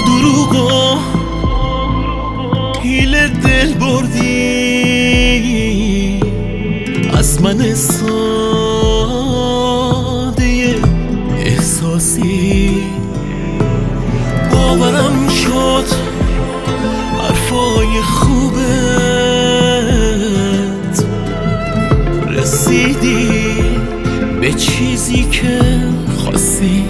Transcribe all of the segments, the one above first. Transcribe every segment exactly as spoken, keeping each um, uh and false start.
دروغ و حیله دل بردی از من ساده احساسی. باورم شد حرفای خوبت، رسیدی به چیزی که خواستی.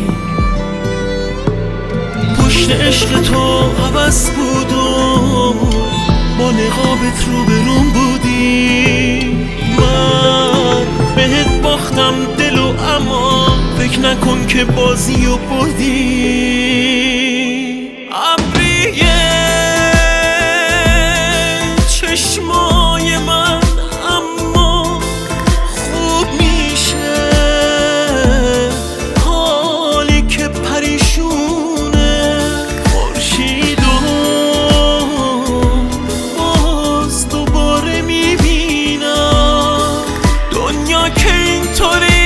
پشت عشق تو عوض بود و با نقابت رو به روم بودی. من بهت باختم دل و اما فکر نکن که بازی و بردی. ابریه چشمای من اما خوب میشه حالی که پریشونه خورشید و باز دوباره میبینم دنیا که اینطوری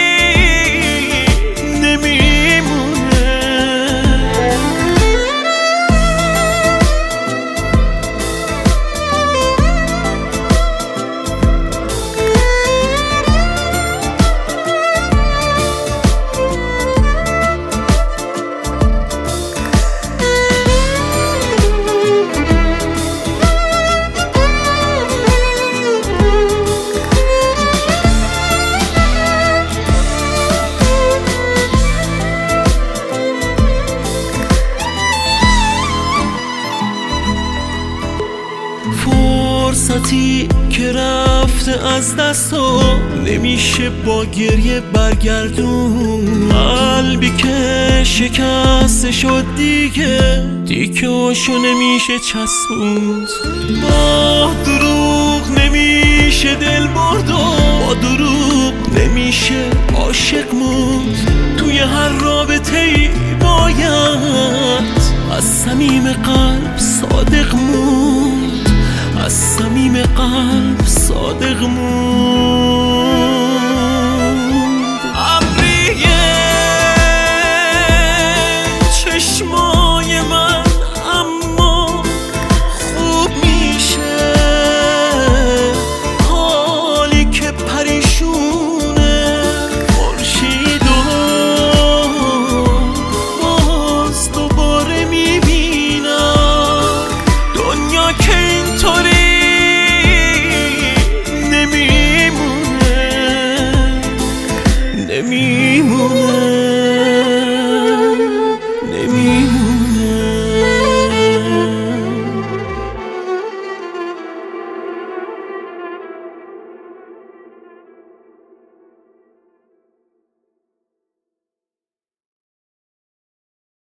فرصتی که رفته از دست و نمیشه با گریه برگردون. قلبی که شکسته شد دیگه دیکه‌هاشو نمیشه چسبوند. با دروغ نمیشه دل برد و با دروغ نمیشه عاشق موند. توی هر رابطه‌ای باید از صمیم قلب صادق موند، از صمیم قلب صادق مون.